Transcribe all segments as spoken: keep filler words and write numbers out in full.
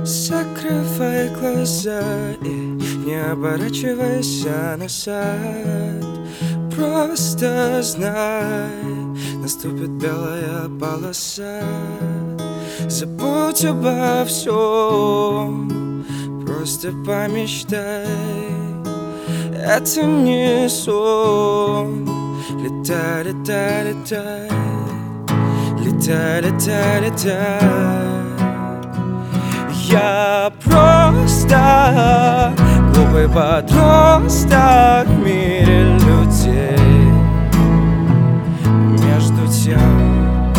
Закрывай глаза и не оборачивайся назад. Просто знай, наступит белая полоса. Забудь обо всем, просто помечтай. Это не сон. Летай, летай, летай, летай, летай, летай. Я просто глупый подросток в мире людей. Между тем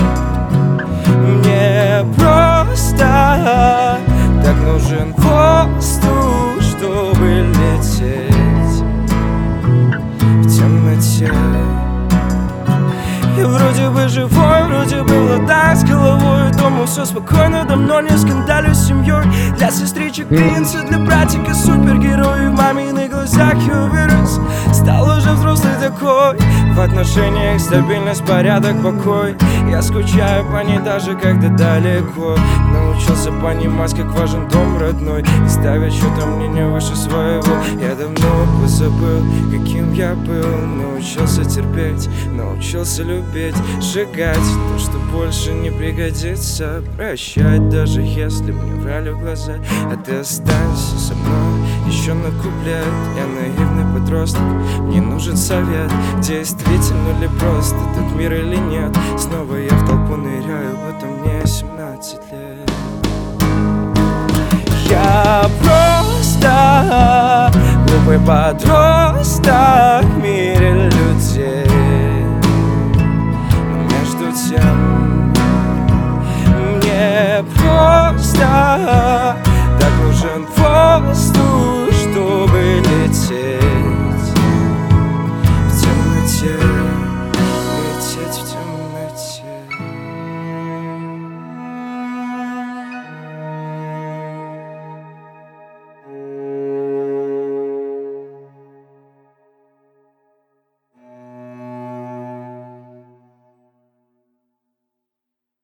мне просто так нужен воздух, чтобы лететь в темноте. Я вроде бы живой, вроде бы в ладах с головой. Дома все спокойно, давно не скандалю с семьей. Для сестричек принц, а для братика супергерой. В маминых глазах я вырос, стал уже взрослый такой. В отношениях стабильность, порядок, покой. Я скучаю по ней даже когда далеко. Научился понимать, как важен дом родной, и ставить что-то мнение выше своего. Я давно позабыл, каким я был. Научился терпеть, научился любить, сжигать то, что больше не пригодится. Прощать, даже если мне врали в глаза. А ты останься со мной еще на куплет. Я наивный подросток, мне нужен совет. Действительно ли просто этот мир или нет? Снова я в толпу ныряю, будто мне семнадцать лет. Я просто глупый подросток в мире